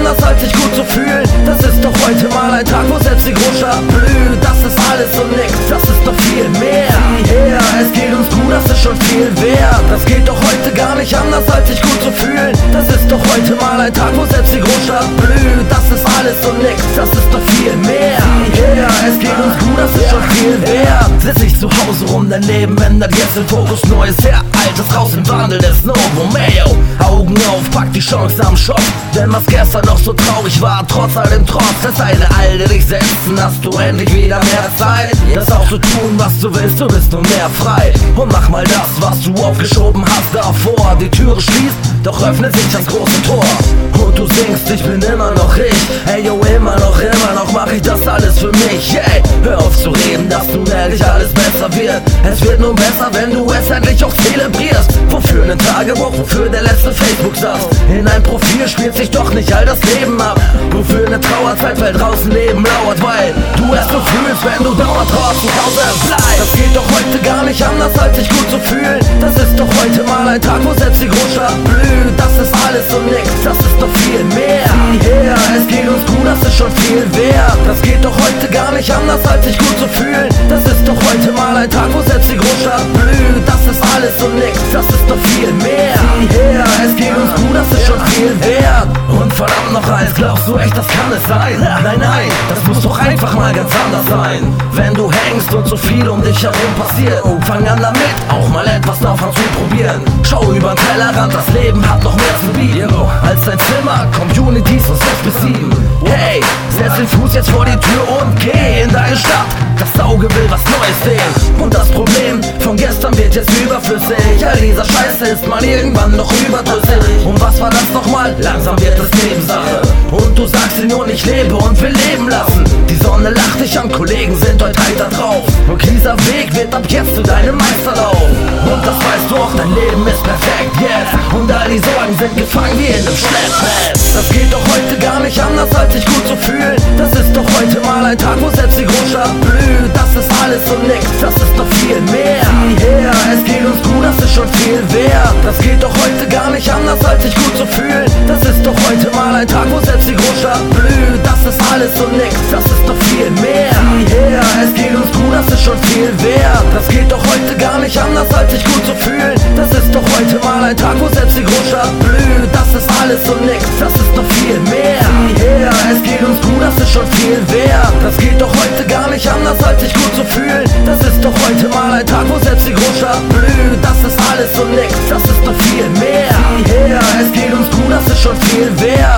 anders als sich gut zu fühlen. Das ist doch heute mal ein Tag, wo selbst die Großstadt blüht. Das ist alles und nix, das ist doch viel mehr. Yeah, es geht uns gut, das ist schon viel wert. Das geht doch heute gar nicht anders als sich gut zu fühlen. Das ist doch heute mal ein Tag, wo selbst die Großstadt blüht. Das ist alles und nix, das ist doch viel mehr. Yeah, es geht uns gut, das ist schon viel wert. Sitz ich zu Hause rum, dein Leben ändert jetzt den Fokus. Neues her, altes raus im Wandel des Novo Mayo. Augen auf, pack die Chance am Shop. Denn was gestern noch so traurig war, trotz all dem Trotz, das eine alte dich setzen, hast du endlich wieder mehr Zeit. Das auch zu tun, was du willst, du bist nun mehr frei. Und mach mal das, was du aufgeschoben hast davor. Die Türe schließt, doch öffnet sich das große Tor. Und du singst, ich bin immer noch ich. Ey yo, immer noch mach ich das alles für mich. Ey, hör auf zu reden, dass nun ehrlich alles besser wird. Es wird nun besser, wenn du es endlich auch zelebrierst. Wofür ein Tagebuch, wofür der letzte Facebook-Satz? In ein Profil spielt sich doch nicht all das Leben ab. Wofür eine Trauerzeit, weil draußen Leben lauert. Weil du erst so fühlst, wenn du dauernd draußen Hause bleibst. Das geht doch heute gar nicht anders, als sich gut zu fühlen. Das ist doch heute mal ein Tag, wo selbst die Großstadt blüht. Das ist alles und nix, das ist doch viel mehr. Yeah, es geht uns gut, das ist schon viel wert. Das geht doch heute gar nicht anders, als sich gut zu fühlen. Das ist doch heute mal ein Tag, wo selbst die Großstadt blüht. Das ist alles und nix, das ist doch viel mehr. Yeah, es geht uns gut, das ist schon viel wert. Und verdammt noch eins, glaubst du echt, das kann es sein? Nein, nein, das muss doch einfach mal ganz anders sein. Wenn du hängst und so viel um dich herum passiert, fang an damit, auch mal etwas davon zu probieren. Schau über den Tellerrand, das Leben hat noch mehr zu bieten als dein Zimmer, Communities von 6 bis 7. Hey, setz den Fuß jetzt vor die Tür und geh in deine Stadt. Das Auge will was Neues sehen. Und das Problem von gestern wird jetzt überflüssig. All dieser Scheiße ist mal irgendwann noch überdrüssig. Und was war das nochmal? Langsam wird es Nebensache. Und du sagst dir nur, ich lebe und will leben lassen. Die Sonne lacht dich an, Kollegen sind heute heiter drauf. Und dieser Weg wird ab jetzt zu deinem Meisterlauf. Und das weißt du auch, dein Leben ist perfekt jetzt. Und all die Sorgen sind gefangen wie in einem Schleppnetz. Das geht doch heute gar nicht anders, als sich gut zu fühlen. Das ist doch heute mal ein Tag, wo selbst die Großstadt blüht. Das ist alles und nix, das ist doch viel mehr. Yeah, es geht uns gut, das ist schon viel wert. Das geht doch heute gar nicht anders, als sich gut zu fühlen. Das ist doch heute mal ein Tag, wo selbst die Großstadt blüht. Das ist alles und nix, das ist doch viel mehr. Yeah, es geht uns gut, das ist schon viel wert. Das geht doch heute gar nicht anders, als sich gut zu fühlen. Das ist doch heute mal ein Tag, wo selbst die Großstadt blüht. Das ist alles und nix, das ist doch viel mehr. Yeah, es geht uns gut, das ist schon viel wert. Das geht doch heute gar nicht anders, als sich gut zu fühlen. Das ist doch heute mal ein Tag, wo selbst die Großstadt blüht. Das ist alles und nix, das ist doch viel mehr. Yeah, es geht uns gut, das ist schon viel wert.